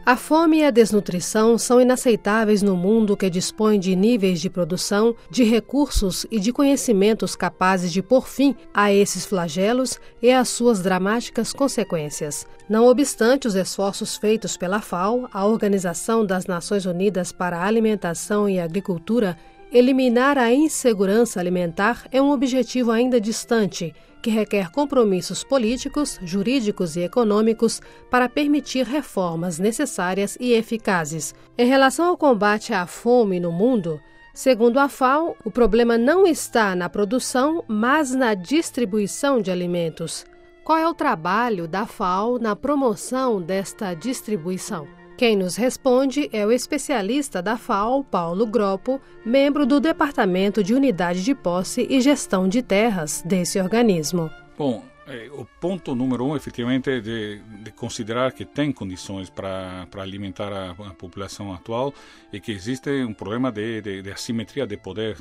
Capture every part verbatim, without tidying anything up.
A fome e a desnutrição são inaceitáveis no mundo que dispõe de níveis de produção, de recursos e de conhecimentos capazes de pôr fim a esses flagelos e às suas dramáticas consequências. Não obstante os esforços feitos pela F A O, a Organização das Nações Unidas para a Alimentação e Agricultura, eliminar a insegurança alimentar é um objetivo ainda distante, que requer compromissos políticos, jurídicos e econômicos para permitir reformas necessárias e eficazes. Em relação ao combate à fome no mundo, segundo a F A O, o problema não está na produção, mas na distribuição de alimentos. Qual é o trabalho da F A O na promoção desta distribuição? Quem nos responde é o especialista da F A O, Paulo Groppo, membro do Departamento de Unidade de Posse e Gestão de Terras desse organismo. Bom, eh, o ponto número um, efetivamente, é de, de considerar que tem condições para alimentar a, a população atual e que existe um problema de, de, de assimetria de poder,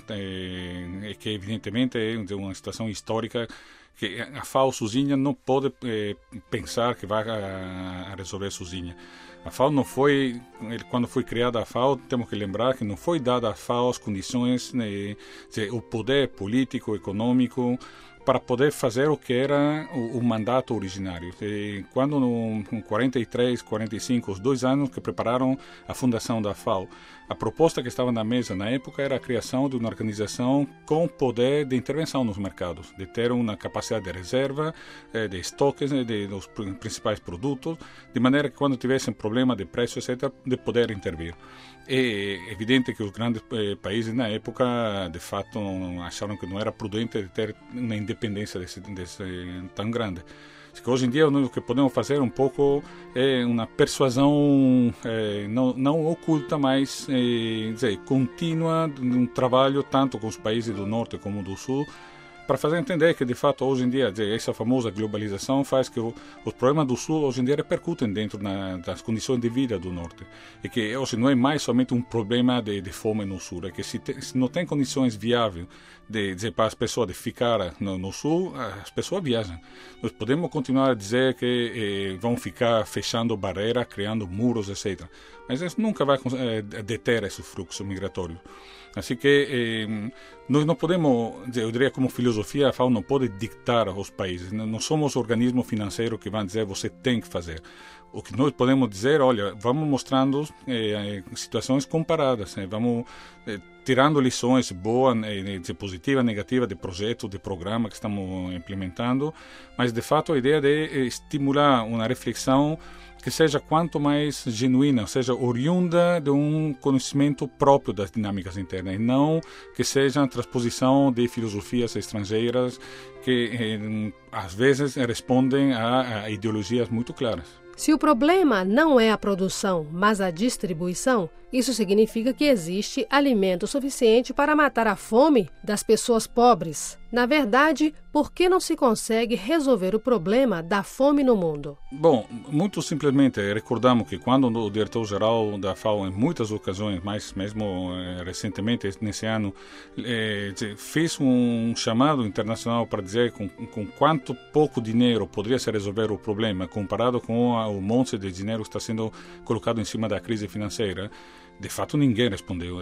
eh, que evidentemente é uma situação histórica que a F A O sozinha não pode eh, pensar que vai a, a resolver sozinha. A F A O não foi, quando foi criada a F A O, temos que lembrar que não foi dada à F A O as condições, né, o poder político, econômico, para poder fazer o que era o, o mandato originário. E quando, no, em quarenta e três, quarenta e cinco, os dois anos que prepararam a fundação da F A O, a proposta que estava na mesa na época era a criação de uma organização com poder de intervenção nos mercados, de ter uma capacidade de reserva, de estoques de, dos principais produtos, de maneira que quando tivessem problema de preço, etcétera, de poder intervir. É evidente que os grandes eh, países na época, de fato, acharam que não era prudente ter uma independência desse, desse, tão grande. Hoje em dia, o que podemos fazer um pouco é uma persuasão eh, não, não oculta, mas eh, dizer, contínua, um trabalho tanto com os países do Norte como do Sul, para fazer entender que, de fato, hoje em dia, dizer, essa famosa globalização faz que o, os problemas do Sul, hoje em dia, repercutem dentro na, das condições de vida do Norte. E que hoje não é mais somente um problema de, de fome no Sul, é que se, te, se não tem condições viáveis de, dizer, para as pessoas de ficar no, no Sul, as pessoas viajam. Nós podemos continuar a dizer que eh, vão ficar fechando barreiras, criando muros, etcétera. Mas isso nunca vai eh, deter esse fluxo migratório. Assim que eh, nós não podemos, eu diria como filosofia, a F A O não pode dictar aos países. Não somos organismo financeiro que vão dizer você tem que fazer. O que nós podemos dizer, olha, vamos mostrando eh, situações comparadas, eh, vamos eh, tirando lições boas, eh, positivas, negativas de projetos, de programas que estamos implementando, mas de fato a ideia de estimular uma reflexão que seja quanto mais genuína, ou seja, oriunda de um conhecimento próprio das dinâmicas internas, e não que seja a transposição de filosofias estrangeiras que eh, às vezes respondem a, a ideologias muito claras. Se o problema não é a produção, mas a distribuição, isso significa que existe alimento suficiente para matar a fome das pessoas pobres. Na verdade, por que não se consegue resolver o problema da fome no mundo? Bom, muito simplesmente recordamos que quando o diretor-geral da F A O, em muitas ocasiões, mas mesmo eh, recentemente, nesse ano, eh, fez um chamado internacional para dizer com, com quanto pouco dinheiro poderia se resolver o problema, comparado com a, o monte de dinheiro que está sendo colocado em cima da crise financeira, de fato ninguém respondeu.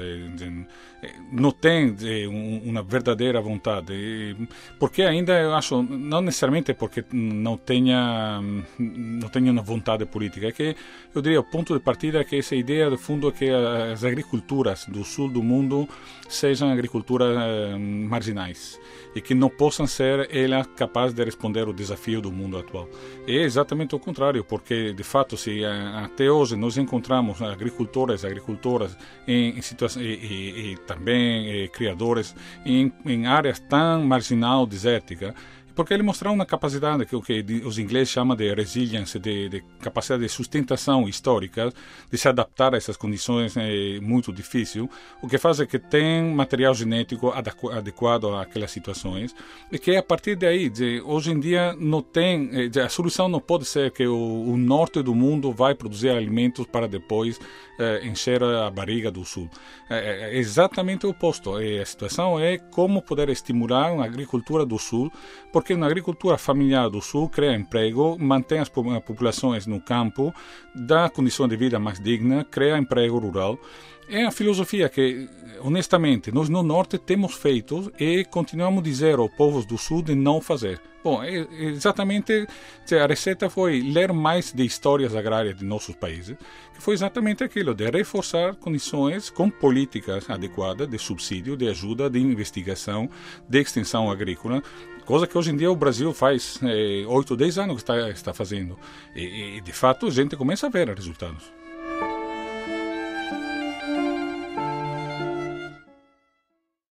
Não tem uma verdadeira vontade, porque ainda eu acho, não necessariamente porque não tenha não tenha uma vontade política, é que eu diria o ponto de partida é que essa ideia de fundo é que as agriculturas do sul do mundo sejam agriculturas marginais e que não possam ser elas capazes de responder ao desafio do mundo atual. É exatamente o contrário, porque de fato se até hoje nós encontramos agricultores, agricultoras em, em situações e, e, e também eh, criadores em, em áreas tão marginal, desértica, porque ele mostrou uma capacidade que o que os ingleses chamam de resilience, de, de capacidade de sustentação histórica, de se adaptar a essas condições eh, muito difíceis, o que faz é que tem material genético adequado àquelas situações, e que a partir daí, de, hoje em dia, não tem, de, a solução não pode ser que o, o norte do mundo vai produzir alimentos para depois eh, encher a barriga do sul. É, é exatamente o oposto. E a situação é como poder estimular uma agricultura do sul, porque porque uma agricultura familiar do Sul cria emprego, mantém as populações no campo, dá condição de vida mais digna, cria emprego rural. É a filosofia que, honestamente, nós no Norte temos feito e continuamos a dizer aos povos do Sul de não fazer. Bom, é exatamente, a receita foi ler mais de histórias agrárias de nossos países, que foi exatamente aquilo, de reforçar condições com políticas adequadas de subsídio, de ajuda, de investigação, de extensão agrícola, coisa que hoje em dia o Brasil faz oito, dez anos que está, está fazendo. E, e, de fato, a gente começa a ver resultados.